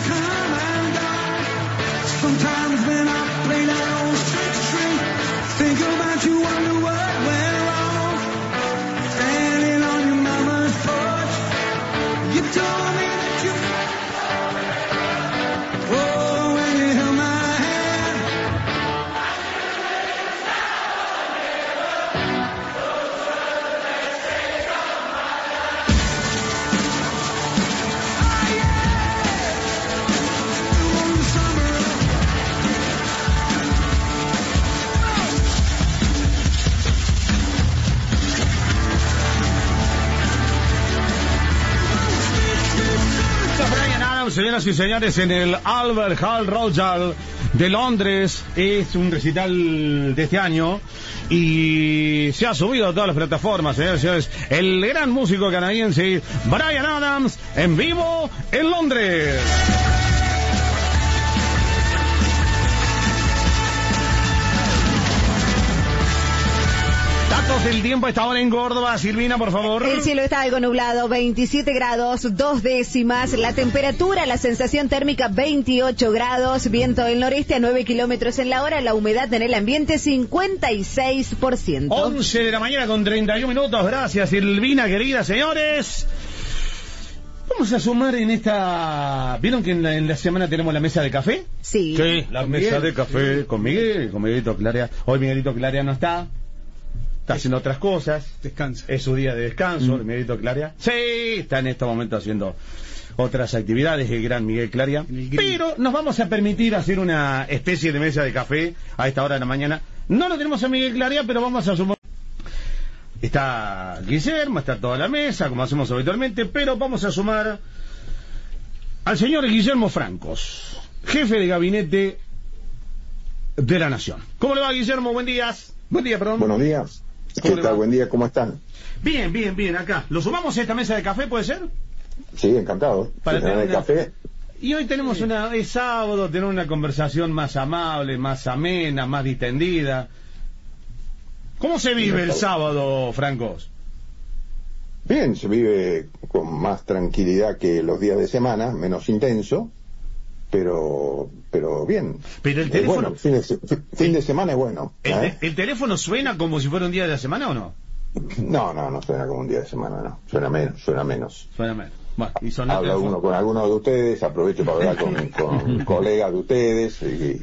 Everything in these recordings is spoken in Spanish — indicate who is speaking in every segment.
Speaker 1: come and go. Sometimes when I play that old six string, think about you, wonder what went wrong. Standing on your mama's porch, you told me that you. Oh, when you held my hand. Oh yeah. Through the summer.
Speaker 2: Bryan Adams, señoras y señores, en el Albert Hall Royal de Londres. Es un recital de este año y se ha subido a todas las plataformas, señoras y señores. El gran músico canadiense Bryan Adams en vivo en Londres. Datos del tiempo a esta hora en Córdoba. Silvina, por favor.
Speaker 3: El cielo está algo nublado, 27 grados, 2 décimas. La temperatura, la sensación térmica, 28 grados. Viento del noreste a 9 kilómetros en la hora. La humedad en el ambiente, 56%.
Speaker 2: 11 de la mañana con 31 minutos. Gracias, Silvina, querida, señores. Vamos a sumar en esta... ¿Vieron que en la semana tenemos la mesa de café?
Speaker 3: Sí.
Speaker 2: Sí, la mesa de café con Miguel, con Miguelito Claria. Hoy Miguelito Claria no está. Está haciendo otras cosas.
Speaker 4: Descansa.
Speaker 2: Es su día de descanso, Miguelito Claria. Sí, está en este momento haciendo otras actividades, el gran Miguel Claria. Pero nos vamos a permitir hacer una especie de mesa de café a esta hora de la mañana. No lo tenemos a Miguel Claria, pero vamos a sumar. Está Guillermo, está toda la mesa, como hacemos habitualmente, pero vamos a sumar al señor Guillermo Francos, jefe de gabinete de la Nación. ¿Cómo le va, Guillermo? Buen día. Buen día, perdón.
Speaker 5: Buenos días. ¿Qué tal? Buen día, ¿cómo están?
Speaker 2: Bien, bien, bien, acá. ¿Lo sumamos a esta mesa de café, puede ser?
Speaker 5: Sí, encantado.
Speaker 2: Para tener
Speaker 5: el café.
Speaker 2: Y hoy tenemos es sábado, tener una conversación más amable, más amena, más distendida. ¿Cómo se vive el sábado, Francos?
Speaker 5: Bien, se vive con más tranquilidad que los días de semana, menos intenso, pero bien.
Speaker 2: Pero el teléfono...
Speaker 5: Bueno, fin de semana es bueno.
Speaker 2: ¿El teléfono suena como si fuera un día de la semana o no?
Speaker 5: No suena como un día de semana, no. Suena menos.
Speaker 2: Suena menos. Bueno, y
Speaker 5: habla uno con algunos de ustedes, aprovecho para hablar con colegas de ustedes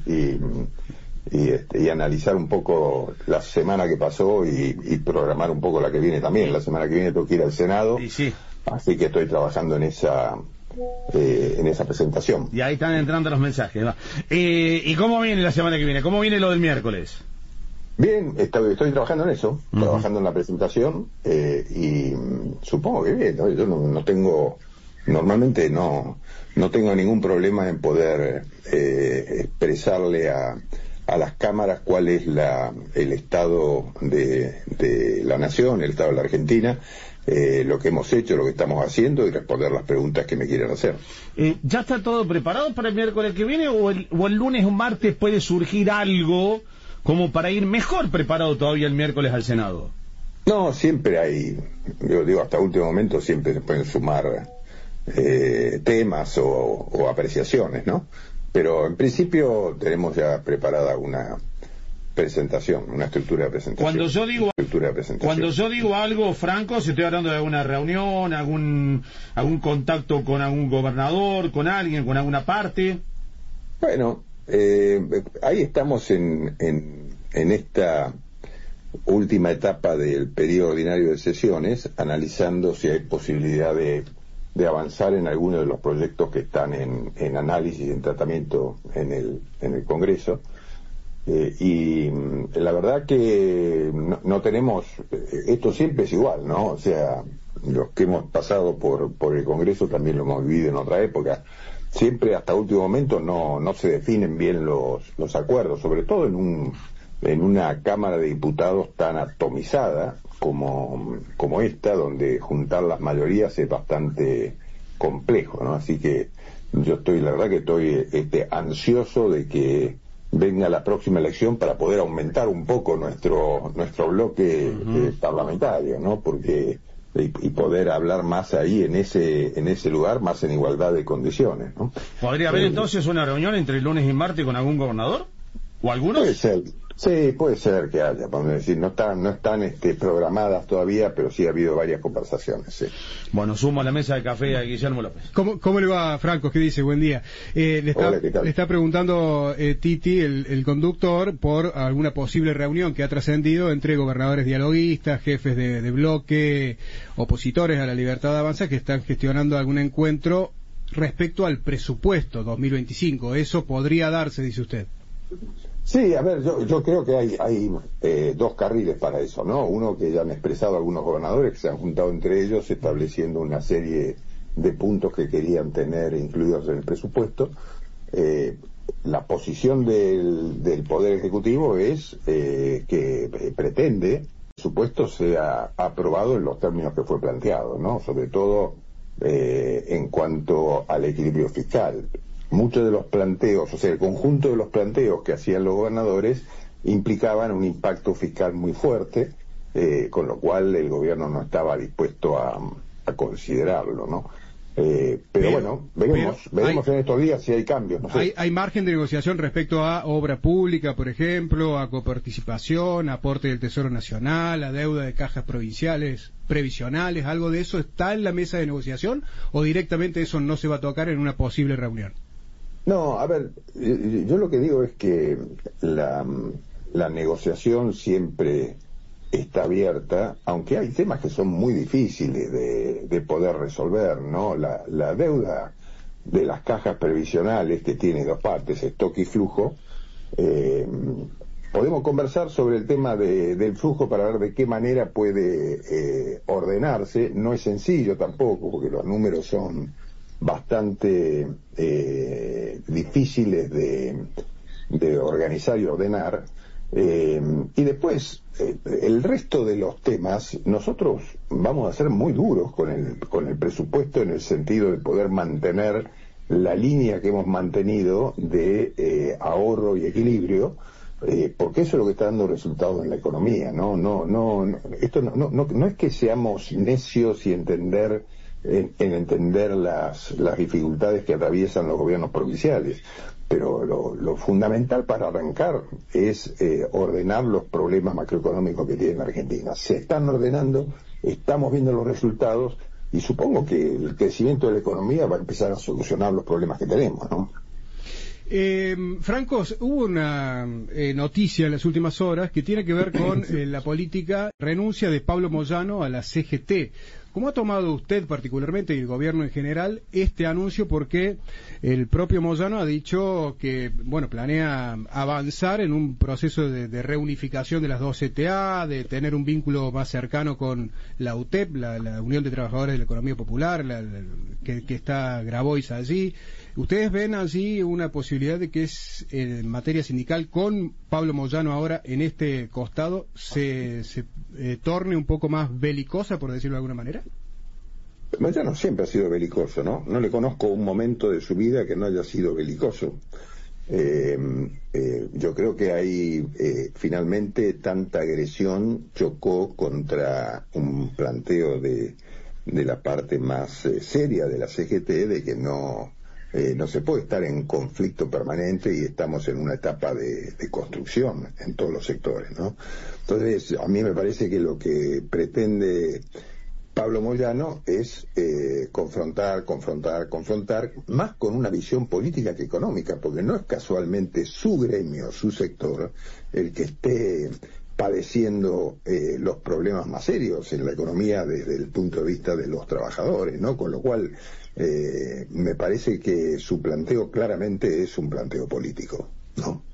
Speaker 5: y analizar un poco la semana que pasó y programar un poco la que viene también. La semana que viene tengo que ir al Senado,
Speaker 2: sí.
Speaker 5: Así que estoy trabajando en esa presentación.
Speaker 2: Y ahí están entrando los mensajes. ¿Y cómo viene la semana que viene? ¿Cómo viene lo del miércoles?
Speaker 5: Bien, estoy trabajando en eso, trabajando en la presentación y supongo que bien, ¿no? Yo no tengo, normalmente no tengo ningún problema en poder expresarle a las cámaras cuál es el estado de la nación, el estado de la Argentina, lo que hemos hecho, lo que estamos haciendo y responder las preguntas que me quieran hacer.
Speaker 2: ¿Ya está todo preparado para el miércoles que viene o el lunes o martes puede surgir algo como para ir mejor preparado todavía el miércoles al Senado?
Speaker 5: No, siempre hay, yo digo, hasta último momento siempre se pueden sumar temas o apreciaciones, ¿no? Pero en principio tenemos ya preparada una presentación, una estructura de presentación.
Speaker 2: Cuando yo digo algo, Franco, si estoy hablando de alguna reunión, algún contacto con algún gobernador, con alguien, con alguna parte.
Speaker 5: Bueno, ahí estamos en esta última etapa del periodo ordinario de sesiones, analizando si hay posibilidad de avanzar en alguno de los proyectos que están en análisis, en tratamiento en el Congreso. Y la verdad que no tenemos, esto siempre es igual, ¿no? O sea, los que hemos pasado por el Congreso también lo hemos vivido en otra época. Siempre hasta último momento no se definen bien los acuerdos, sobre todo en una Cámara de Diputados tan atomizada como esta, donde juntar las mayorías es bastante complejo, ¿no? Así que yo la verdad que estoy ansioso de que venga la próxima elección para poder aumentar un poco nuestro bloque parlamentario, ¿no? Porque y poder hablar más ahí en ese lugar, más en igualdad de condiciones, ¿no?
Speaker 2: ¿Podría haber entonces una reunión entre el lunes y martes con algún gobernador? ¿O algunos?
Speaker 5: Puede ser, sí, puede ser que haya, vamos a decir, no están programadas todavía, pero sí ha habido varias conversaciones, sí.
Speaker 2: Bueno, sumo a la mesa de café a Guillermo López.
Speaker 4: ¿Cómo le va, Franco? ¿Qué dice? Buen día.
Speaker 5: Hola, ¿qué tal?
Speaker 4: Le está preguntando Titi, el conductor, por alguna posible reunión que ha trascendido entre gobernadores dialoguistas, jefes de bloque, opositores a la libertad de avanza, que están gestionando algún encuentro respecto al presupuesto 2025. ¿Eso podría darse, dice usted?
Speaker 5: Sí, a ver, yo creo que hay dos carriles para eso, ¿no? Uno que ya han expresado algunos gobernadores que se han juntado entre ellos estableciendo una serie de puntos que querían tener incluidos en el presupuesto. La posición del Poder Ejecutivo es que pretende que el presupuesto sea aprobado en los términos que fue planteado, ¿no? Sobre todo en cuanto al equilibrio fiscal. Muchos de los planteos, o sea, el conjunto de los planteos que hacían los gobernadores implicaban un impacto fiscal muy fuerte, con lo cual el gobierno no estaba dispuesto a considerarlo, ¿no? Pero bueno, veremos en estos días si hay cambios. No sé.
Speaker 4: ¿Hay margen de negociación respecto a obra pública, por ejemplo, a coparticipación, aporte del Tesoro Nacional, a deuda de cajas provinciales, previsionales? ¿Algo de eso está en la mesa de negociación o directamente eso no se va a tocar en una posible reunión?
Speaker 5: No, a ver, yo lo que digo es que la negociación siempre está abierta, aunque hay temas que son muy difíciles de poder resolver, ¿no? La deuda de las cajas previsionales, que tiene dos partes, stock y flujo, podemos conversar sobre el tema del flujo para ver de qué manera puede ordenarse. No es sencillo tampoco, porque los números son bastante difíciles de organizar y ordenar, y después el resto de los temas nosotros vamos a ser muy duros con el presupuesto, en el sentido de poder mantener la línea que hemos mantenido de ahorro y equilibrio, porque eso es lo que está dando resultados en la economía, ¿no? Esto no es que seamos necios y entender las dificultades que atraviesan los gobiernos provinciales, pero lo fundamental para arrancar es ordenar los problemas macroeconómicos que tiene Argentina. Se están ordenando, estamos viendo los resultados y supongo que el crecimiento de la economía va a empezar a solucionar los problemas que tenemos, ¿no?
Speaker 4: Franco, hubo una noticia en las últimas horas que tiene que ver con la política renuncia de Pablo Moyano a la CGT. ¿Cómo ha tomado usted particularmente y el gobierno en general este anuncio? Porque el propio Moyano ha dicho que, bueno, planea avanzar en un proceso de reunificación de las dos CTA, de tener un vínculo más cercano con la UTEP, la Unión de Trabajadores de la Economía Popular, que está Grabois allí. ¿Ustedes ven allí una posibilidad de que en materia sindical, con Pablo Moyano ahora en este costado, se torne un poco más belicosa, por decirlo de alguna manera?
Speaker 5: Moyano siempre ha sido belicoso, ¿no? No le conozco un momento de su vida que no haya sido belicoso. Yo creo que ahí finalmente tanta agresión chocó contra un planteo de la parte más seria de la CGT, de que no se puede estar en conflicto permanente y estamos en una etapa de construcción en todos los sectores, ¿no? Entonces, a mí me parece que lo que pretende Pablo Moyano es confrontar, más con una visión política que económica, porque no es casualmente su gremio, su sector, el que esté padeciendo los problemas más serios en la economía desde el punto de vista de los trabajadores, ¿no? Con lo cual me parece que su planteo claramente es un planteo político, ¿no?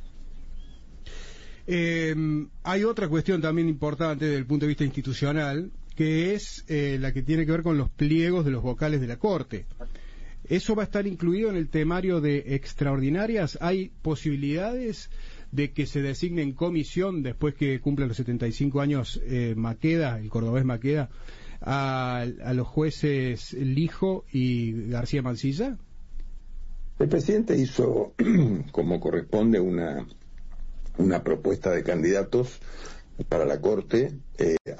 Speaker 4: Hay otra cuestión también importante desde el punto de vista institucional, que es la que tiene que ver con los pliegos de los vocales de la Corte. ¿Eso va a estar incluido en el temario de extraordinarias? ¿Hay posibilidades de que se designe en comisión, después que cumpla los 75 años Maqueda, el cordobés Maqueda, a los jueces Lijo y García Mansilla?
Speaker 5: El presidente hizo, como corresponde, una propuesta de candidatos para la Corte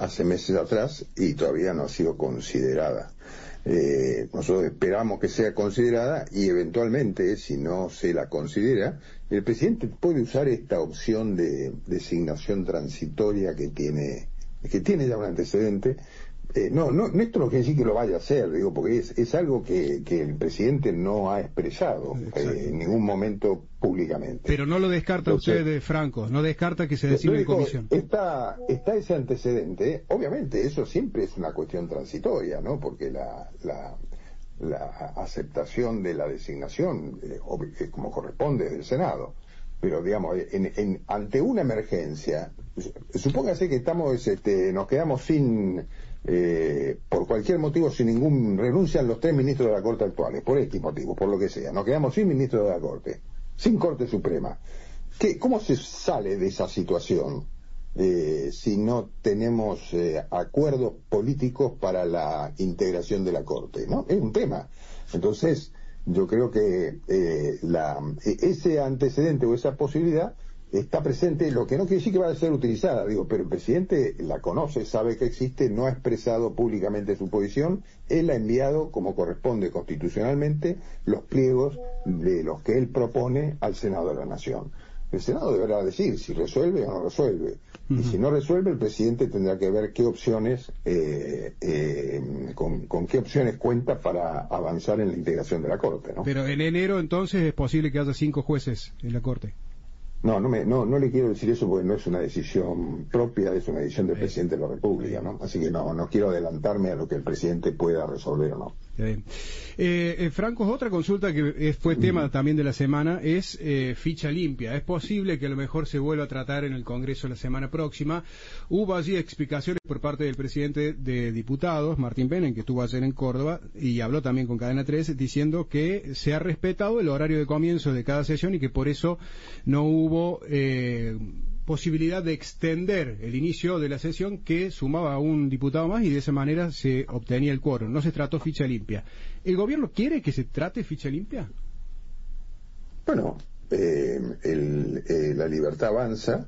Speaker 5: hace meses atrás y todavía no ha sido considerada. Nosotros esperamos que sea considerada y eventualmente, si no se la considera, el presidente puede usar esta opción de designación transitoria que tiene ya un antecedente. No, esto no quiere decir que lo vaya a hacer, digo, porque es algo que el presidente no ha expresado en ningún momento públicamente.
Speaker 4: Pero no lo descarta usted, Franco, no descarta que se designe en comisión.
Speaker 5: Está ese antecedente, obviamente eso siempre es una cuestión transitoria, ¿no? Porque la aceptación de la designación, como corresponde, del Senado. Pero digamos, ante una emergencia, supóngase que nos quedamos sin, por cualquier motivo, renuncian los 3 ministros de la Corte actuales, por X motivo, por lo que sea, nos quedamos sin ministro de la Corte, sin Corte Suprema. ¿Cómo se sale de esa situación si no tenemos acuerdos políticos para la integración de la Corte, ¿no? Es un tema. Entonces, yo creo que ese antecedente o esa posibilidad está presente, lo que no quiere decir que vaya a ser utilizada, pero el presidente la conoce, sabe que existe, no ha expresado públicamente su posición, él ha enviado, como corresponde constitucionalmente, los pliegos de los que él propone al Senado de la Nación. El Senado deberá decir si resuelve o no resuelve. Y si no resuelve, el presidente tendrá que ver qué opciones, con qué opciones cuenta para avanzar en la integración de la Corte, ¿no?
Speaker 4: Pero en enero, entonces, es posible que haya 5 jueces en la Corte.
Speaker 5: No le quiero decir eso porque no es una decisión propia, es una decisión del presidente de la República, ¿no? Así que no quiero adelantarme a lo que el presidente pueda resolver o no.
Speaker 4: Bien. Franco, otra consulta que fue tema también de la semana es ficha limpia. ¿Es posible que a lo mejor se vuelva a tratar en el Congreso la semana próxima? Hubo allí explicaciones por parte del presidente de diputados, Martín Benen, que estuvo ayer en Córdoba y habló también con Cadena 3, diciendo que se ha respetado el horario de comienzo de cada sesión y que por eso no hubo posibilidad de extender el inicio de la sesión, que sumaba a un diputado más y de esa manera se obtenía el quórum. No se trató ficha limpia. ¿El gobierno quiere que se trate ficha limpia?
Speaker 5: Bueno, la Libertad Avanza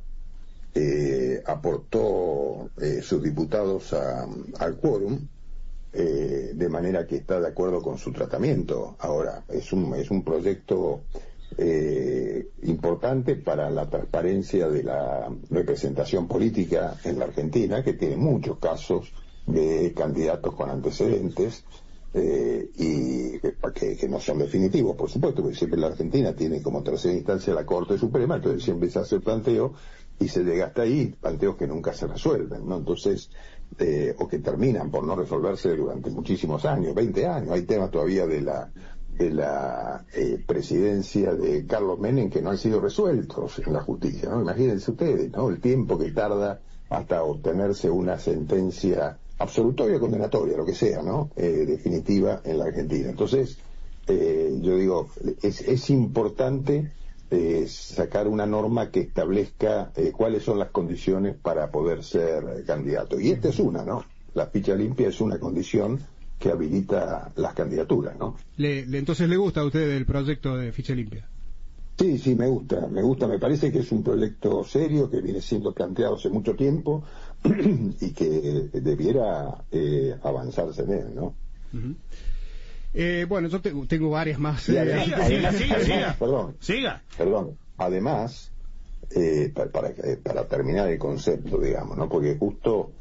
Speaker 5: aportó sus diputados al quórum, de manera que está de acuerdo con su tratamiento. Ahora, es un proyecto importante para la transparencia de la representación política en la Argentina, que tiene muchos casos de candidatos con antecedentes y que no son definitivos, por supuesto, porque siempre la Argentina tiene como tercera instancia la Corte Suprema, entonces siempre se hace el planteo y se llega hasta ahí, planteos que nunca se resuelven, ¿no? Entonces, o que terminan por no resolverse durante muchísimos años, 20 años. Hay temas todavía de la presidencia de Carlos Menem que no han sido resueltos en la justicia, ¿no? Imagínense ustedes, ¿no? El tiempo que tarda hasta obtenerse una sentencia absolutoria, condenatoria, lo que sea, ¿no? Definitiva en la Argentina. Entonces, yo digo, es importante sacar una norma que establezca cuáles son las condiciones para poder ser candidato. Y esta es una, ¿no? La ficha limpia es una condición que habilita las candidaturas, ¿no?
Speaker 4: Entonces, ¿le gusta a usted el proyecto de ficha limpia?
Speaker 5: Sí, me gusta, me parece que es un proyecto serio que viene siendo planteado hace mucho tiempo y que debiera avanzarse en él, ¿no?
Speaker 4: Bueno, yo tengo varias más.
Speaker 2: Siga.
Speaker 5: Perdón. Además, para terminar el concepto, digamos, ¿no? Porque justo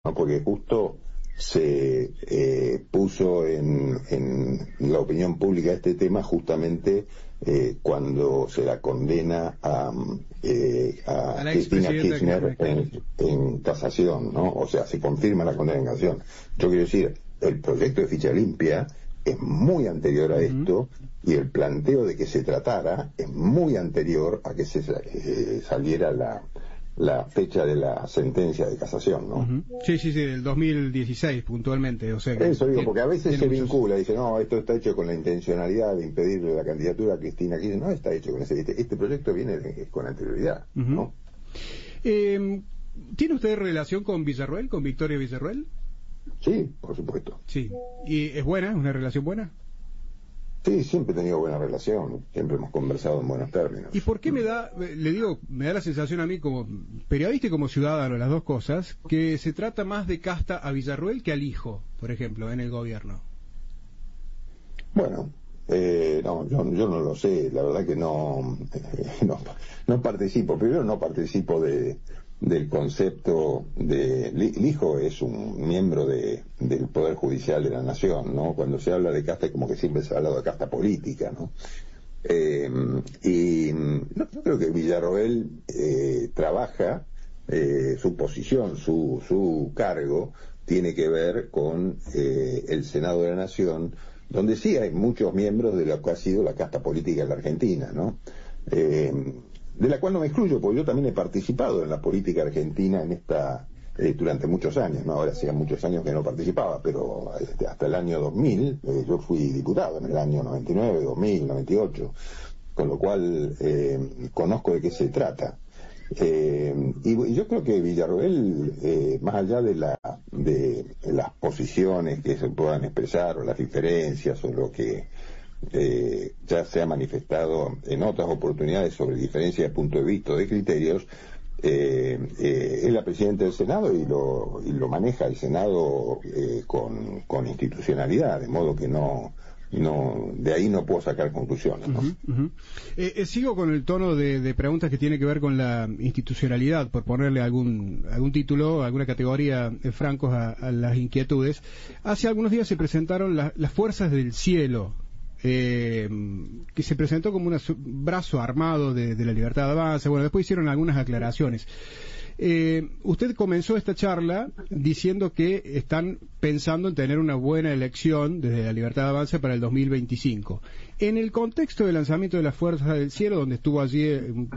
Speaker 5: se puso en la opinión pública este tema justamente cuando se la condena a Cristina Kirchner en casación, ¿no? O sea, se confirma la condena en casación. Yo quiero decir, el proyecto de ficha limpia es muy anterior a esto y el planteo de que se tratara es muy anterior a que se saliera la fecha de la sentencia de casación, ¿no?
Speaker 4: Sí, del 2016 puntualmente, o sea.
Speaker 5: Eso digo, porque a veces se vincula, dice, no, esto está hecho con la intencionalidad de impedirle la candidatura a Cristina Kirchner. No está hecho con este proyecto viene con anterioridad, ¿no?
Speaker 4: ¿Tiene usted relación con Villarroel, con Victoria Villarroel?
Speaker 5: Sí, por supuesto.
Speaker 4: Sí. ¿Y es buena? ¿Es una relación buena?
Speaker 5: Sí, siempre he tenido buena relación, siempre hemos conversado en buenos términos.
Speaker 4: ¿Y por qué me da la sensación a mí como periodista y como ciudadano, las dos cosas, que se trata más de casta a Villarroel que al hijo, por ejemplo, en el gobierno?
Speaker 5: Bueno, no, yo no lo sé, la verdad que no participo. Primero no participo del concepto de... Lijo es un miembro del Poder Judicial de la Nación, ¿no? Cuando se habla de casta, como que siempre se ha hablado de casta política, ¿no? Y no, yo creo que Villarroel trabaja, su posición, su cargo, tiene que ver con el Senado de la Nación, donde sí hay muchos miembros de lo que ha sido la casta política en la Argentina, ¿no? De la cual no me excluyo, porque yo también he participado en la política argentina durante muchos años, ¿no? Ahora hacía muchos años que no participaba, pero hasta el año 2000, yo fui diputado en el año 99, 2000, 98, con lo cual conozco de qué se trata. Y yo creo que Villarroel, más allá de las posiciones que se puedan expresar, o las diferencias, o lo que ya se ha manifestado en otras oportunidades sobre diferencias de punto de vista o de criterios, es la presidenta del Senado y lo maneja el Senado con institucionalidad, de modo que de ahí no puedo sacar conclusiones, ¿no?
Speaker 4: Sigo con el tono de preguntas que tiene que ver con la institucionalidad, por ponerle algún título, alguna categoría francos a las inquietudes. Hace algunos días se presentaron las Fuerzas del Cielo, que se presentó como un brazo armado de la Libertad Avanza. Bueno, después hicieron algunas aclaraciones. Usted comenzó esta charla diciendo que están pensando en tener una buena elección desde la Libertad Avanza para el 2025. En el contexto del lanzamiento de las Fuerzas del Cielo, donde estuvo allí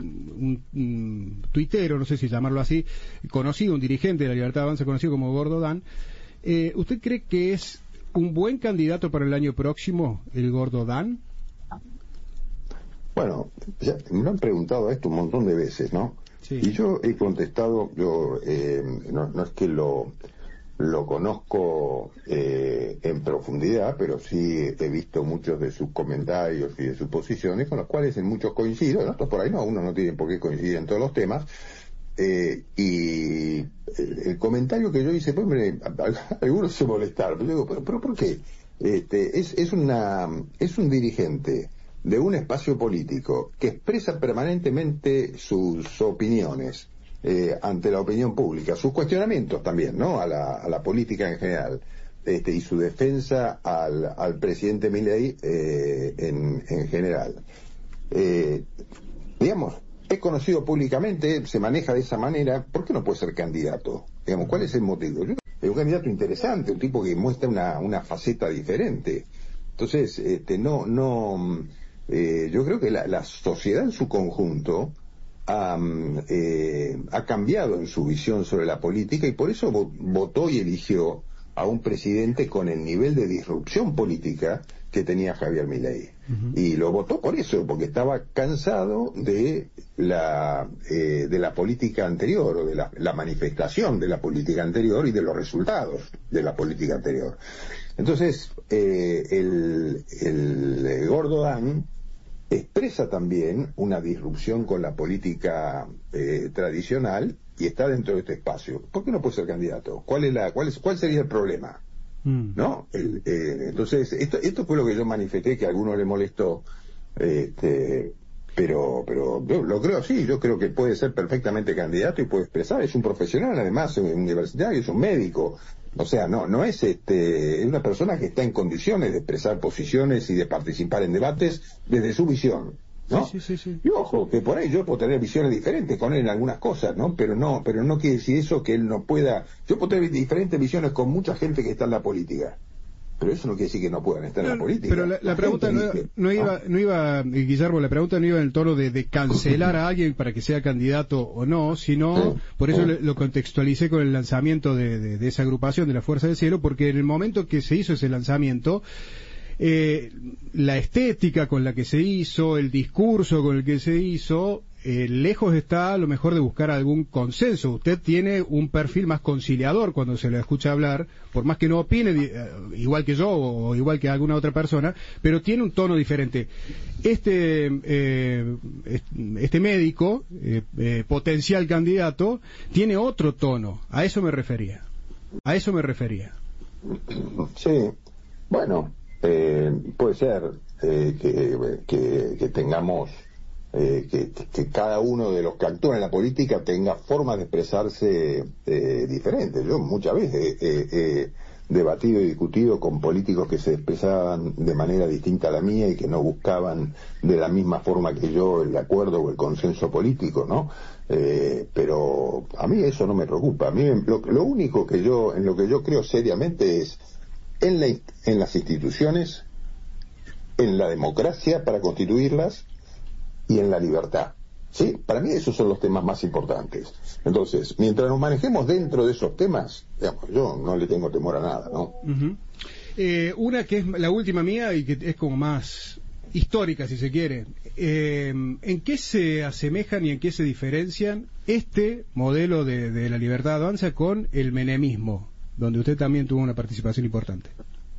Speaker 4: un tuitero, no sé si llamarlo así, conocido, un dirigente de la Libertad Avanza conocido como Gordo Dan, ¿usted cree que es un buen candidato para el año próximo, el Gordo Dan?
Speaker 5: Bueno, ya me han preguntado esto un montón de veces, ¿no? Sí. Y yo he contestado, no es que lo conozco en profundidad, pero sí he visto muchos de sus comentarios y de sus posiciones, con los cuales en muchos coincido, en otros por ahí no, uno no tiene por qué coincidir en todos los temas. Y el comentario que yo hice, pues algunos se molestaron, pero digo, pero ¿por qué? Es un dirigente de un espacio político que expresa permanentemente sus opiniones ante la opinión pública, sus cuestionamientos también, ¿no? A la política en general, y su defensa al presidente Milei en general. Digamos, es conocido públicamente, se maneja de esa manera. ¿Por qué no puede ser candidato? Digamos, ¿cuál es el motivo? Es un candidato interesante, un tipo que muestra una faceta diferente. Entonces, yo creo que la sociedad en su conjunto ha cambiado en su visión sobre la política, y por eso votó y eligió a un presidente con el nivel de disrupción política que tenía Javier Milei. Y lo votó por eso, porque estaba cansado de la política anterior, o de la manifestación de la política anterior y de los resultados de la política anterior. Entonces, el Gordo Dan expresa también una disrupción con la política tradicional, y está dentro de este espacio. ¿Por qué no puede ser candidato? ¿Cuál sería el problema? ¿No? Entonces, esto fue lo que yo manifesté, que a algunos le molestó, pero yo lo creo así. Yo creo que puede ser perfectamente candidato y puede expresar. Es un profesional, además, universitario, es un médico. O sea, no es es una persona que está en condiciones de expresar posiciones y de participar en debates desde su visión, ¿no? Sí. Y ojo, que por ahí yo puedo tener visiones diferentes con él en algunas cosas, ¿no? Pero no quiere decir eso que él no pueda. Yo puedo tener diferentes visiones con mucha gente que está en la política, pero eso no quiere decir que no puedan estar en la política. Pero
Speaker 4: la pregunta no iba, Guillermo, la pregunta no iba en el tono de cancelar a alguien para que sea candidato o no, sino, por eso lo contextualicé con el lanzamiento de esa agrupación de la Fuerza del Cielo, porque en el momento que se hizo ese lanzamiento, la estética con la que se hizo, el discurso con el que se hizo, lejos está a lo mejor de buscar algún consenso. Usted tiene un perfil más conciliador cuando se lo escucha hablar, por más que no opine igual que yo o igual que alguna otra persona, pero tiene un tono diferente. Este médico, potencial candidato, tiene otro tono. A eso me refería.
Speaker 5: Sí, bueno, puede ser que tengamos, que cada uno de los que actúan en la política tenga formas de expresarse diferentes. Yo muchas veces he debatido y discutido con políticos que se expresaban de manera distinta a la mía y que no buscaban de la misma forma que yo el acuerdo o el consenso político, ¿no? Pero a mí eso no me preocupa. A mí lo único que en lo que yo creo seriamente es en las instituciones, en la democracia para constituirlas y en la libertad. ¿Sí? Para mí esos son los temas más importantes. Entonces, mientras nos manejemos dentro de esos temas, digamos, yo no le tengo temor a nada, ¿no?
Speaker 4: Uh-huh. Una que es la última mía y que es como más histórica, si se quiere. ¿En qué se asemejan y en qué se diferencian este modelo de la libertad de avanza con el menemismo, donde usted también tuvo una participación importante?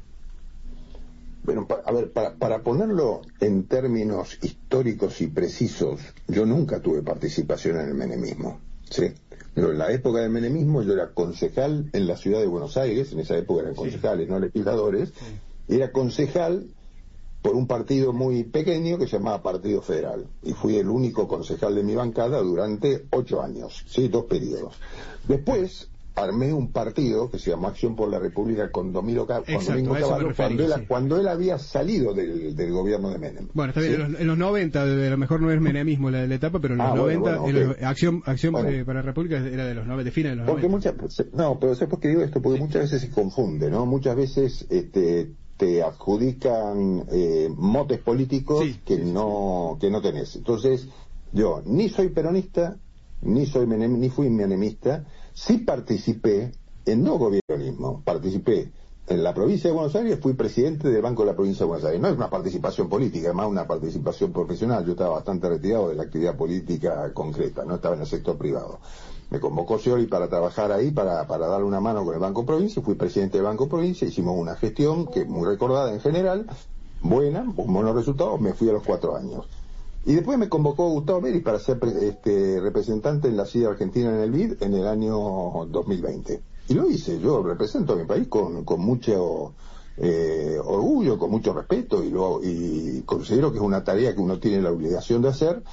Speaker 5: Bueno, para ponerlo en términos históricos y precisos, yo nunca tuve participación en el menemismo, ¿sí? Pero en la época del menemismo yo era concejal en la ciudad de Buenos Aires, en esa época eran concejales, no legisladores, y era concejal por un partido muy pequeño que se llamaba Partido Federal, y fui el único concejal de mi bancada durante 8 años, ¿sí? 2 periodos. Después armé un partido que se llamó Acción por la República con Domingo Cavallo, cuando él había salido del gobierno de Menem.
Speaker 4: Bueno, está bien, en los 90, a lo mejor no es menemismo la etapa, pero en los 90, okay. Acción para la República era de los 90, de fines de los 90.
Speaker 5: Pero ¿sabes por qué digo esto? Porque muchas veces se confunde, ¿no? Muchas veces te adjudican motes políticos que no tenés. Entonces, yo ni soy peronista, ni fui menemista. Sí participé en no gobiernismo, participé en la provincia de Buenos Aires, fui presidente del Banco de la Provincia de Buenos Aires. No es una participación política, es más una participación profesional. Yo estaba bastante retirado de la actividad política concreta, no estaba en el sector privado. Me convocó Scioli para trabajar ahí, para darle una mano con el Banco Provincia, fui presidente del Banco Provincia, hicimos una gestión que muy recordada en general, buena, con buenos resultados, me fui a los 4 años. Y después me convocó Gustavo Beris para ser representante en la CIDE Argentina en el BID en el año 2020. Y lo hice, yo represento a mi país con mucho orgullo, con mucho respeto, y considero que es una tarea que uno tiene la obligación de hacer.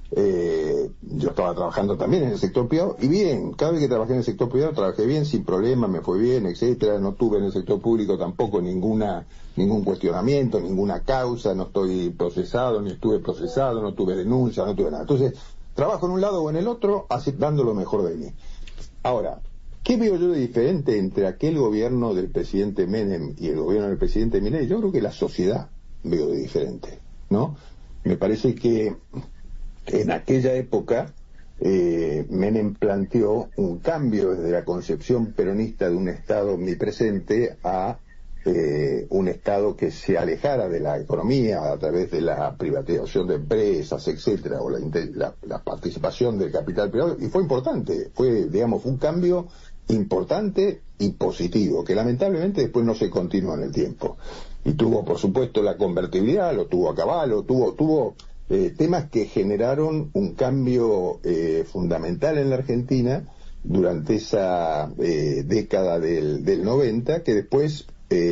Speaker 5: Yo estaba trabajando también en el sector privado, y bien, cada vez que trabajé en el sector privado trabajé bien, sin problema, me fue bien, etcétera. No tuve en el sector público tampoco ningún cuestionamiento, ninguna causa, no estoy procesado, ni estuve procesado, no tuve denuncia, no tuve nada. Entonces, trabajo en un lado o en el otro, dando lo mejor de mí. Ahora, ¿qué veo yo de diferente entre aquel gobierno del presidente Menem y el gobierno del presidente Milei? Yo creo que la sociedad veo de diferente, ¿no? Me parece que en aquella época Menem planteó un cambio desde la concepción peronista de un Estado omnipresente a un Estado que se alejara de la economía a través de la privatización de empresas, etcétera, o la participación del capital privado, y fue importante, fue un cambio importante y positivo, que lamentablemente después no se continuó en el tiempo. Y tuvo, por supuesto, la convertibilidad, lo tuvo a caballo, tuvo temas que generaron un cambio fundamental en la Argentina durante esa década del 90, que después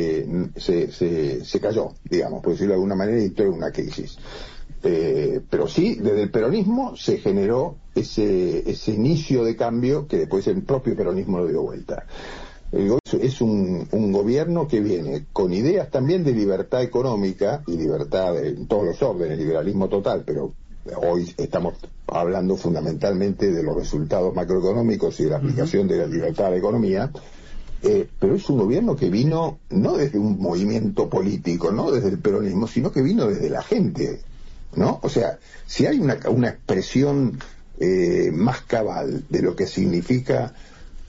Speaker 5: se cayó, digamos, por decirlo de alguna manera, y entró en una crisis. Pero sí, desde el peronismo se generó ese inicio de cambio que después el propio peronismo lo dio vuelta. Es un gobierno que viene con ideas también de libertad económica y libertad en todos los órdenes, liberalismo total, pero hoy estamos hablando fundamentalmente de los resultados macroeconómicos y de la aplicación de la libertad a la economía. Pero es un gobierno que vino no desde un movimiento político, no desde el peronismo, sino que vino desde la gente, ¿no? O sea, si hay una expresión más cabal de lo que significa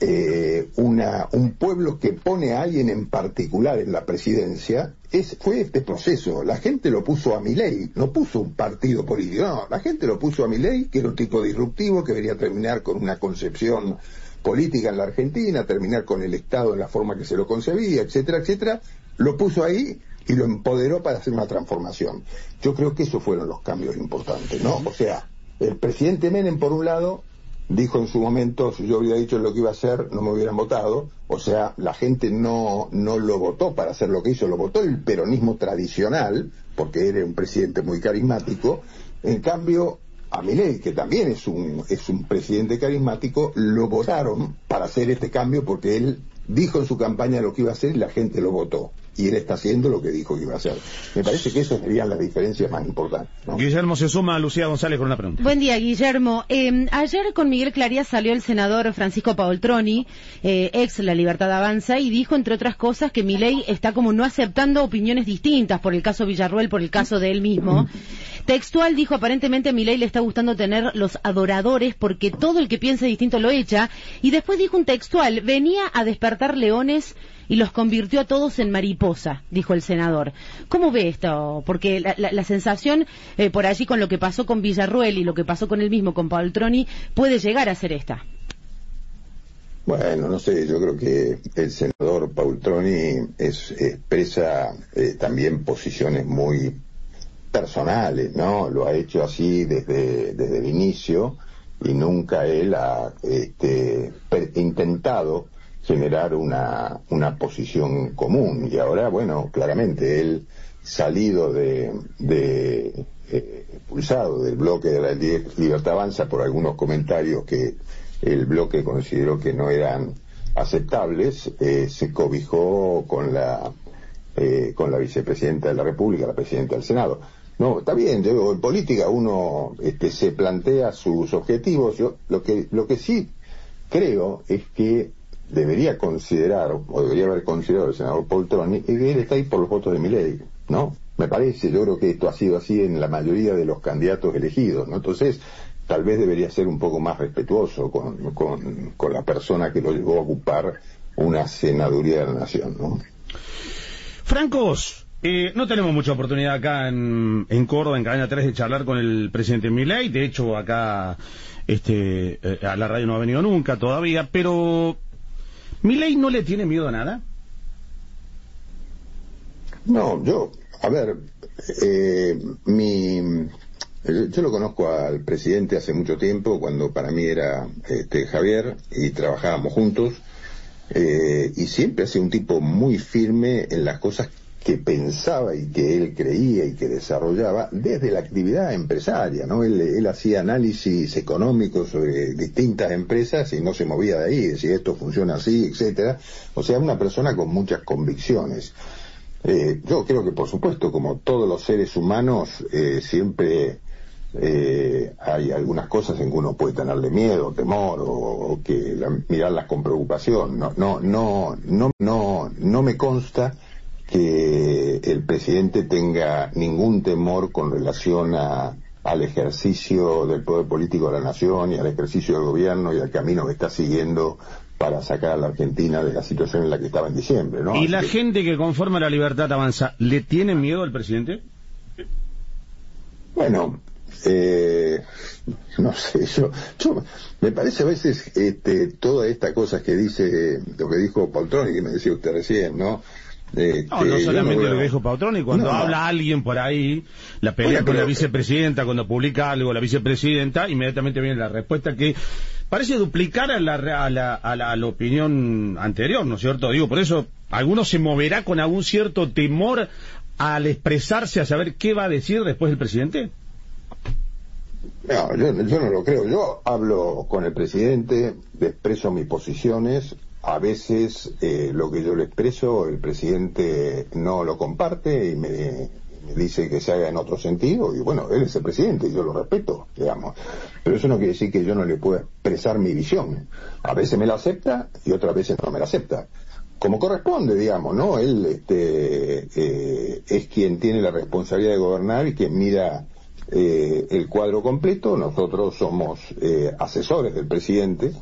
Speaker 5: un pueblo que pone a alguien en particular en la presidencia, fue este proceso. La gente lo puso a Milei, no puso un partido político, no, la gente lo puso a Milei, que era un tipo disruptivo, que venía a terminar con una concepción política en la Argentina, terminar con el Estado en la forma que se lo concebía, etcétera, etcétera. Lo puso ahí y lo empoderó para hacer una transformación. Yo creo que esos fueron los cambios importantes, ¿no? O sea, el presidente Menem, por un lado, dijo en su momento, si yo hubiera dicho lo que iba a hacer, no me hubieran votado. O sea, la gente no lo votó para hacer lo que hizo, lo votó el peronismo tradicional, porque era un presidente muy carismático. En cambio, a Milei, que también es un presidente carismático, lo votaron para hacer este cambio porque él dijo en su campaña lo que iba a hacer y la gente lo votó. Y él está haciendo lo que dijo que iba a hacer. Me parece que esas serían las diferencias más importantes, ¿no?
Speaker 2: Guillermo se suma a Lucía González con una pregunta.
Speaker 6: Buen día, Guillermo. Ayer con Miguel Claría salió el senador Francisco Paoltroni, ex La Libertad Avanza, y dijo, entre otras cosas, que Milei está como no aceptando opiniones distintas por el caso Villarruel, por el caso de él mismo. Textual dijo, aparentemente a Milei le está gustando tener los adoradores porque todo el que piense distinto lo echa. Y después dijo un textual, venía a despertar leones y los convirtió a todos en mariposa, dijo el senador. ¿Cómo ve esto? Porque la sensación por allí con lo que pasó con Villarruel y lo que pasó con él mismo, con Paoltroni, puede llegar a ser esta.
Speaker 5: Bueno, no sé, yo creo que el senador Paoltroni expresa también posiciones muy personales, ¿no? Lo ha hecho así desde el inicio y nunca él ha intentado generar una posición común. Y ahora, bueno, claramente él, salido expulsado del bloque de la Libertad Avanza por algunos comentarios que el bloque consideró que no eran aceptables, se cobijó con la vicepresidenta de la República, la presidenta del Senado. No, está bien, en política uno se plantea sus objetivos. Yo lo que sí creo es que debería considerar, o debería haber considerado el senador Paoltroni, que él está ahí por los votos de Milei, ¿no? Me parece, yo creo que esto ha sido así en la mayoría de los candidatos elegidos, ¿no? Entonces, tal vez debería ser un poco más respetuoso con la persona que lo llevó a ocupar una senaduría de la nación, ¿no?
Speaker 2: Francos, no tenemos mucha oportunidad acá en Córdoba, en Cadena 3, de charlar con el presidente Milei. De hecho, acá a la radio no ha venido nunca todavía, pero ¿Milei no le tiene miedo a nada?
Speaker 5: No, yo lo conozco al presidente hace mucho tiempo, cuando para mí era Javier, y trabajábamos juntos, y siempre ha sido un tipo muy firme en las cosas que pensaba y que él creía y que desarrollaba desde la actividad empresaria, ¿no? Él hacía análisis económicos sobre distintas empresas y no se movía de ahí, decía esto funciona así, etcétera. O sea, una persona con muchas convicciones. Yo creo que, por supuesto, como todos los seres humanos, siempre hay algunas cosas en que uno puede tenerle miedo, temor, o que mirarlas con preocupación. No me consta que el presidente tenga ningún temor con relación al ejercicio del poder político de la nación y al ejercicio del gobierno y al camino que está siguiendo para sacar a la Argentina de la situación en la que estaba en diciembre, ¿no?
Speaker 2: ¿Y la gente que conforma la Libertad Avanza le tiene miedo al presidente?
Speaker 5: Bueno, no sé, yo me parece a veces todas estas cosas que dice, lo que dijo Paoltroni, que me decía usted recién, ¿no?
Speaker 2: No solamente lo que dijo Paoltroni, cuando habla alguien por ahí, la pelea con la vicepresidenta, cuando publica algo la vicepresidenta, inmediatamente viene la respuesta que parece duplicar a la opinión anterior, ¿no es cierto? Digo, por eso alguno se moverá con algún cierto temor al expresarse, a saber qué va a decir después el presidente.
Speaker 5: No, yo no lo creo. Yo hablo con el presidente, le expreso mis posiciones. A veces lo que yo le expreso, el presidente no lo comparte y me dice que se haga en otro sentido. Y bueno, él es el presidente y yo lo respeto, digamos. Pero eso no quiere decir que yo no le pueda expresar mi visión. A veces me la acepta y otras veces no me la acepta. Como corresponde, digamos, ¿no? Él es quien tiene la responsabilidad de gobernar y quien mira el cuadro completo. Nosotros somos asesores del presidente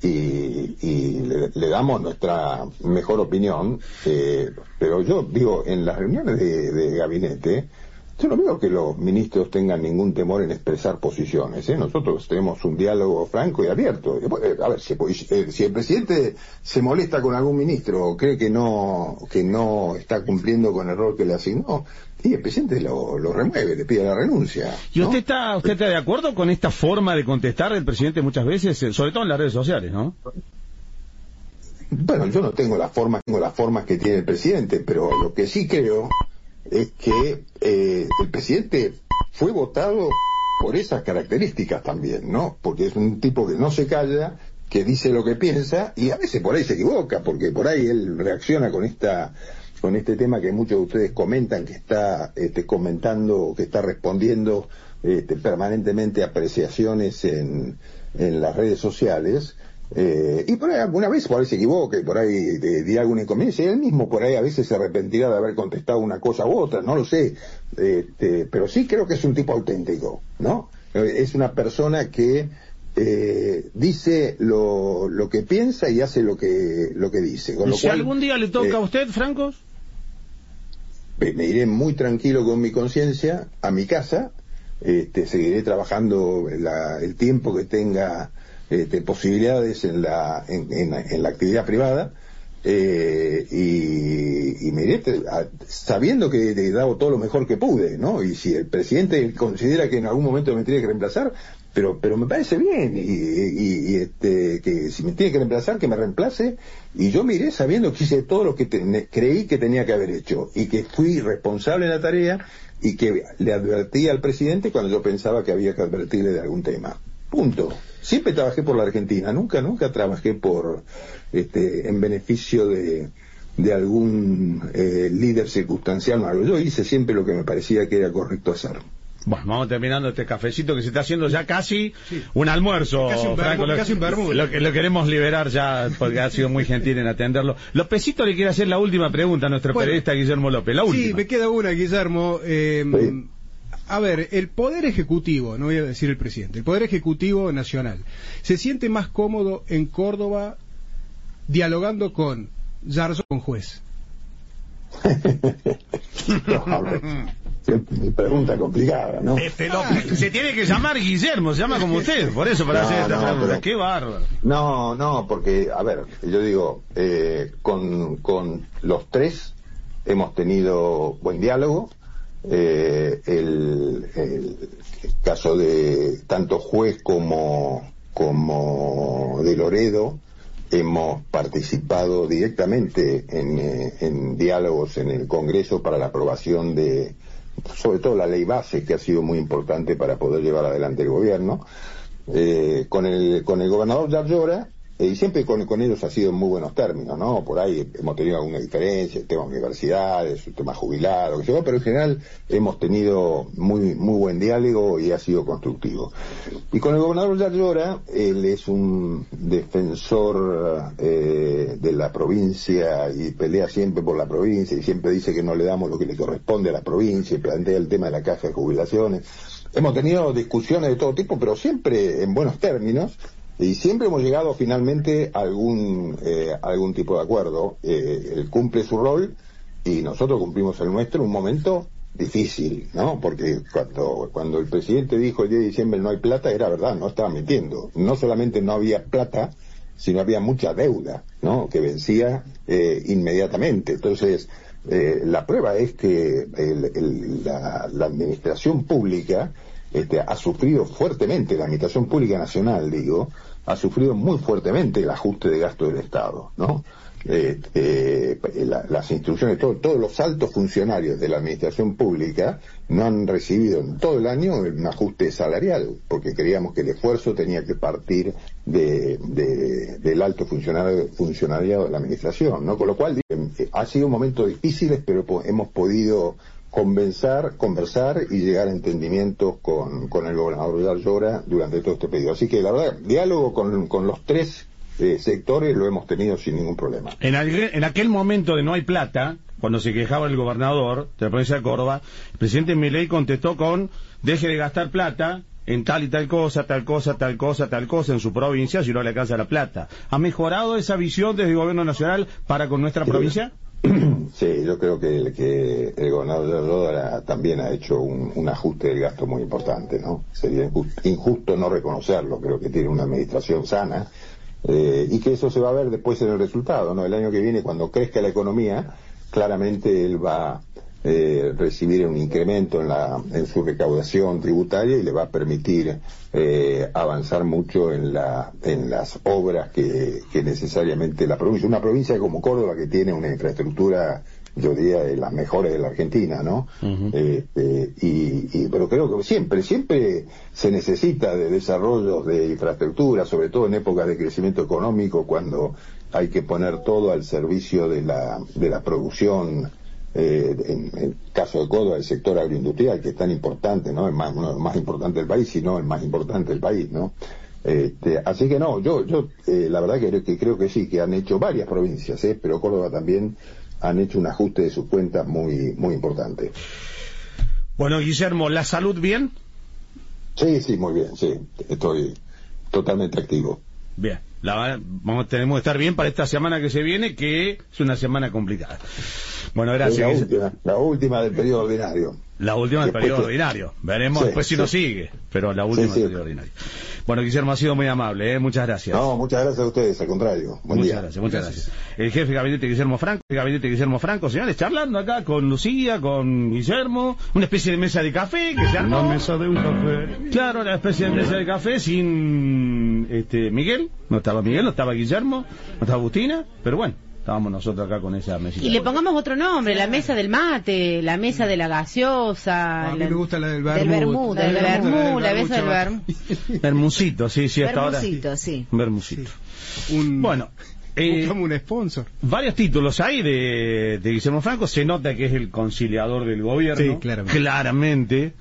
Speaker 5: le damos nuestra mejor opinión, pero yo digo, en las reuniones de gabinete, yo no veo que los ministros tengan ningún temor en expresar posiciones, ¿eh? Nosotros tenemos un diálogo franco y abierto. A ver, si el presidente se molesta con algún ministro o cree que no está cumpliendo con el rol que le asignó, y el presidente lo remueve, le pide la renuncia,
Speaker 2: ¿Y
Speaker 5: ¿no?
Speaker 2: usted está de acuerdo con esta forma de contestar del presidente muchas veces, sobre todo en las redes sociales, ¿no?
Speaker 5: Bueno, yo no tengo las formas que tiene el presidente, pero lo que sí creo es que el presidente fue votado por esas características también, ¿no? Porque es un tipo que no se calla, que dice lo que piensa, y a veces por ahí se equivoca, porque por ahí él reacciona con este tema que muchos de ustedes comentan, que está comentando, que está respondiendo permanentemente a apreciaciones en las redes sociales. Y por ahí alguna vez por ahí se equivoca y por ahí dirá alguna inconveniencia, y él mismo por ahí a veces se arrepentirá de haber contestado una cosa u otra, no lo sé, pero sí creo que es un tipo auténtico, ¿no? Es una persona que dice lo que piensa y hace lo que dice. Con
Speaker 2: ¿Y
Speaker 5: lo
Speaker 2: si
Speaker 5: cual,
Speaker 2: algún día le toca a usted, Francos?
Speaker 5: me iré muy tranquilo con mi conciencia a mi casa, seguiré trabajando el tiempo que tenga posibilidades en la actividad privada, y me iré sabiendo que he dado todo lo mejor que pude, ¿no? Y si el presidente considera que en algún momento me tiene que reemplazar, pero me parece bien, que si me tiene que reemplazar, que me reemplace, y yo me iré sabiendo que hice todo lo que creí que tenía que haber hecho, y que fui responsable en la tarea, y que le advertí al presidente cuando yo pensaba que había que advertirle de algún tema. Punto. Siempre trabajé por la Argentina, nunca trabajé en beneficio de algún líder circunstancial o algo. Yo hice siempre lo que me parecía que era correcto hacer.
Speaker 2: Bueno, vamos terminando este cafecito que se está haciendo ya casi un almuerzo, Franco.
Speaker 4: Casi un vermut.
Speaker 2: Lo queremos liberar ya porque ha sido muy gentil en atenderlo. Lópezito le quiere hacer la última pregunta a nuestro periodista Guillermo López. La última.
Speaker 4: Sí, me queda una, Guillermo.
Speaker 5: Sí.
Speaker 4: A ver, el Poder Ejecutivo, no voy a decir el presidente, el Poder Ejecutivo Nacional, ¿se siente más cómodo en Córdoba dialogando con Yarzón con juez?
Speaker 5: Mi pregunta complicada, ¿no?
Speaker 2: Se tiene que llamar Guillermo, se llama como usted, por eso, para hacer esta pregunta.
Speaker 5: Pero,
Speaker 2: qué bárbaro.
Speaker 5: No, porque, a ver, yo digo, con los tres hemos tenido buen diálogo. El caso de tanto juez como de Loredo, hemos participado directamente en diálogos en el Congreso para la aprobación de, sobre todo, la ley base, que ha sido muy importante para poder llevar adelante el gobierno. Con el gobernador Yarlora, y siempre con ellos ha sido en muy buenos términos, ¿no? Por ahí hemos tenido alguna diferencia, el tema universidades, el tema jubilado, que se va, pero en general hemos tenido muy buen diálogo y ha sido constructivo. Y con el gobernador Yarlora, él es un defensor de la provincia y pelea siempre por la provincia y siempre dice que no le damos lo que le corresponde a la provincia y plantea el tema de la caja de jubilaciones. Hemos tenido discusiones de todo tipo, pero siempre en buenos términos. Y siempre hemos llegado finalmente a algún tipo de acuerdo. Él cumple su rol y nosotros cumplimos el nuestro en un momento difícil, ¿no? Porque cuando el presidente dijo el 10 de diciembre no hay plata, era verdad, no estaba mintiendo. No solamente no había plata, sino había mucha deuda, ¿no? Que vencía inmediatamente. Entonces, la prueba es que la administración pública ha sufrido fuertemente, la administración pública nacional, digo, ha sufrido muy fuertemente el ajuste de gasto del Estado, ¿no? Las instrucciones, todos los altos funcionarios de la administración pública no han recibido en todo el año un ajuste salarial, porque creíamos que el esfuerzo tenía que partir del alto funcionariado de la administración, ¿no? Con lo cual, ha sido un momento difícil, pero hemos podido conversar y llegar a entendimientos con el gobernador Yarlora durante todo este periodo. Así que la verdad, diálogo con los tres sectores lo hemos tenido sin ningún problema.
Speaker 2: En aquel momento de no hay plata, cuando se quejaba el gobernador de la provincia de Córdoba, el presidente Milei contestó con: deje de gastar plata, en tal y tal cosa, tal cosa, tal cosa, tal cosa en su provincia si no le alcanza la plata. ¿Ha mejorado esa visión desde el gobierno nacional para con nuestra provincia?
Speaker 5: Sí, yo creo que el gobernador Rodara también ha hecho un ajuste del gasto muy importante, ¿no? Sería injusto no reconocerlo. Creo que tiene una administración sana y que eso se va a ver después en el resultado, ¿no? El año que viene, cuando crezca la economía, claramente él va a recibir un incremento en su recaudación tributaria y le va a permitir avanzar mucho en las obras que necesariamente la provincia, una provincia como Córdoba que tiene una infraestructura, yo diría, de las mejores de la Argentina, ¿no? Uh-huh. Pero creo que siempre se necesita de desarrollos de infraestructura, sobre todo en épocas de crecimiento económico, cuando hay que poner todo al servicio de la producción. En el caso de Córdoba, el sector agroindustrial, que es tan importante, ¿no? Es uno de los más importantes del país, si no el más importante del país, ¿no? Así que no, yo la verdad que creo que sí, que han hecho varias provincias, pero Córdoba también han hecho un ajuste de sus cuentas muy, muy importante.
Speaker 2: Bueno, Guillermo, ¿la salud bien?
Speaker 5: Sí, muy bien, sí, estoy totalmente activo.
Speaker 2: Bien, tenemos que estar bien para esta semana que se viene, que es una semana complicada. Bueno, gracias.
Speaker 5: La última del periodo ordinario.
Speaker 2: La última del periodo ordinario. Veremos después si nos sigue, pero la última del periodo ordinario. Bueno, Guillermo, ha sido muy amable, muchas gracias.
Speaker 5: No, muchas gracias a ustedes, al contrario. Buen día.
Speaker 2: Muchas gracias. El jefe de gabinete Guillermo Franco, señores, charlando acá con Lucía, con Guillermo, una especie de mesa de café que se armó.
Speaker 4: Una mesa de un café.
Speaker 2: Claro, una especie de mesa de café sin Miguel, no estaba Guillermo, no estaba Agustina, pero bueno. Estábamos nosotros acá con esa mesita.
Speaker 6: Y le pongamos otro nombre, la mesa del mate, la mesa de la gaseosa.
Speaker 4: A mí me gusta la del vermut.
Speaker 6: Del vermut, la mesa del vermut.
Speaker 2: Vermucito, sí, hasta ahora.
Speaker 6: Vermucito.
Speaker 2: Bueno.
Speaker 4: Como un sponsor.
Speaker 2: Varios títulos hay de Guillermo Franco. Se nota que es el conciliador del gobierno.
Speaker 4: Sí,
Speaker 2: claramente.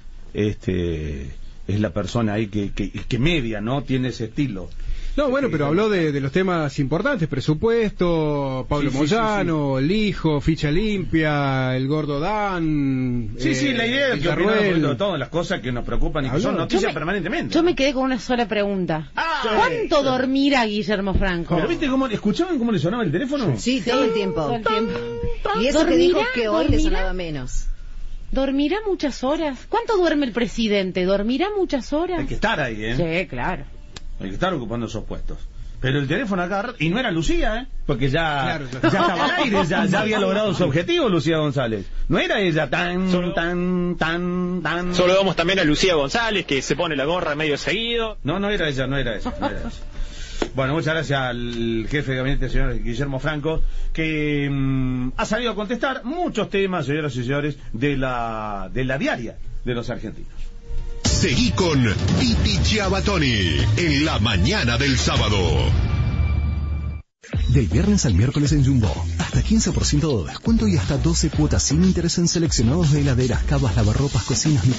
Speaker 2: Es la persona ahí que media, ¿no? Tiene ese estilo.
Speaker 4: No, bueno, pero habló de los temas importantes: presupuesto, Pablo Moyano, el hijo, ficha limpia, el gordo Dan.
Speaker 2: La idea es que opinamos de todas las cosas que nos preocupan y que son noticias permanentemente.
Speaker 6: Yo me quedé con una sola pregunta. ¿Cuánto dormirá Guillermo Franco?
Speaker 2: ¿Pero viste escuchaban cómo le sonaba el teléfono?
Speaker 3: Sí, todo el tiempo. Y eso que dijo que hoy le sonaba menos.
Speaker 6: ¿Dormirá muchas horas? ¿Cuánto duerme el presidente? ¿Dormirá muchas horas?
Speaker 2: Hay que estar ahí,
Speaker 6: Sí, claro.
Speaker 2: Hay que estar ocupando esos puestos. Pero el teléfono acá, y no era Lucía, porque ya estaba al aire, ya había logrado su objetivo Lucía González. No era ella tan.
Speaker 7: Saludamos también a Lucía González, que se pone la gorra medio seguido.
Speaker 2: No era ella. Bueno, muchas gracias al jefe de gabinete, señor Guillermo Franco, que ha salido a contestar muchos temas, señoras y señores, de la diaria de los argentinos.
Speaker 8: Seguí con Piti Chiabatoni en la mañana del sábado. Del viernes al miércoles en Jumbo, hasta 15% de descuento y hasta 12 cuotas sin interés en seleccionados de heladeras, cavas, lavarropas, cocinas,